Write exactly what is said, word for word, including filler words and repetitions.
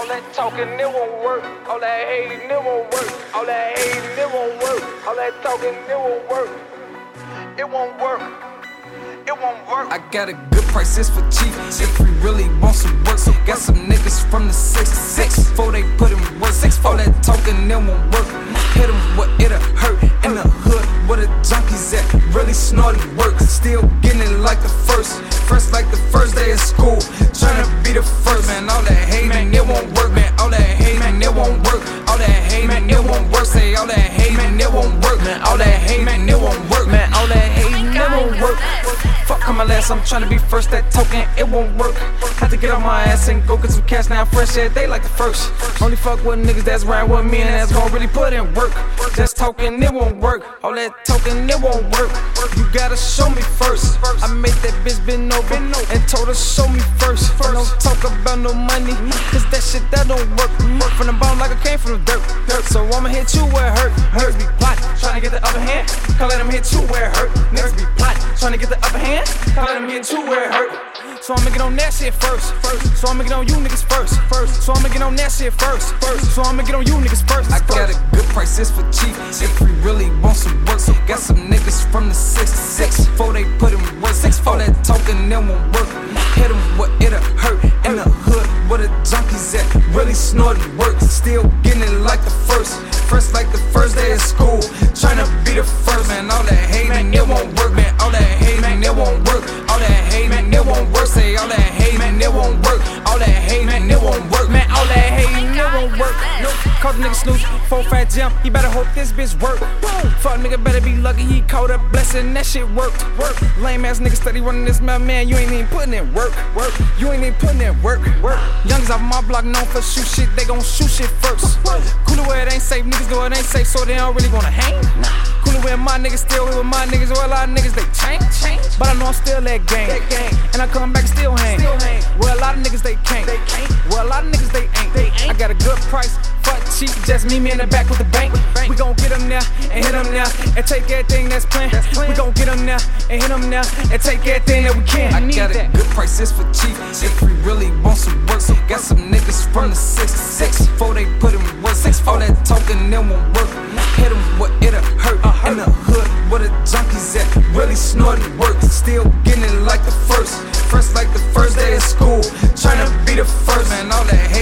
All that talking, it won't work. All that hating, it won't work. All that hating, it won't work. All that talking, it won't work. It won't work. It won't work. I got a good price, it's for cheap. If we really want some work, so got some niggas from the six six before they put in work. All that talking, it won't work. Hit them what it'll hurt. In the hood, where the junkies at, really snorting work. Still getting it like the first, first like the first day of school. Tryna be the first, man. All that hating, it won't work, man. All that hating, it won't work. All that hating, it won't work. Say all that hating, it won't work, man. All that hating, it won't work, man. All that hating, it won't work. Fuck coming last, I'm tryna be first. That token, it won't work. Had to get on my ass and go get some cash. Now fresh, yeah, they like the first. Only fuck with niggas that's round with me and that's gon' really put in work. Just talking, it won't work. All that talking, it won't work. You gotta show me first. I made that bitch bend over and told her show me first. Don't talk about no money, cause that shit that don't work. From the bottom like I came from the dirt. So I'ma hit you where it hurt. Niggas be plotting, tryna get the upper hand. Call let them hit you where it hurt. Niggas be plotting, tryna get the upper hand. Call let them hit you where it hurt. So I'ma get on that shit first. First. So I'ma get on you niggas first. First. So I'ma get on that shit first. First. So I'ma get on you niggas first. I got a good price, it's for cheap. If we really want some work, so got some niggas from the six six before they put in work. All that talking, it won't work. Hit them what it'll hurt. In the hood, where the junkies at, really snorting work. Still getting it like the first, first like the first day of school. Tryna be the first, man. All that hating, it won't work, man. All that hating, it won't work. All that hating, it won't work. Say all that hating, it won't work. All that hating, it won't work, man. All that hating, it won't work. Nope. Cause nigga snooze, four fat jump. He better hope this bitch work. Fuck nigga better be lucky he caught a blessing. That shit worked. Work. Lame ass nigga steady running this mouth, man. You ain't even putting in work. Work. You ain't even putting in work. Work. Youngers off my block known for shoot shit. They gon' shoot shit first. Cooler where it ain't safe. Niggas know it ain't safe, so they don't really wanna hang. Cooler where my niggas still here with my niggas. Well, a lot of niggas they change. But I know I'm still that gang. And I come back and still hang. Well, a lot of niggas they can't. Well, a lot of niggas they ain't. I got a good price. Fuck cheap, just meet me in the back with the bank. We gon' get them now and hit them now and take everything that's planned. We gon' get them now and hit them now and take everything that we can. I got a good price, it's for cheap. If we really want some work, so got some niggas from the six six before they put in work. All that talking, it won't work. Hit them what it'll hurt. In the hood, where the junkies at, really snorting work. Still getting it like the first, first like the first day of school. Tryna be the first, man. All that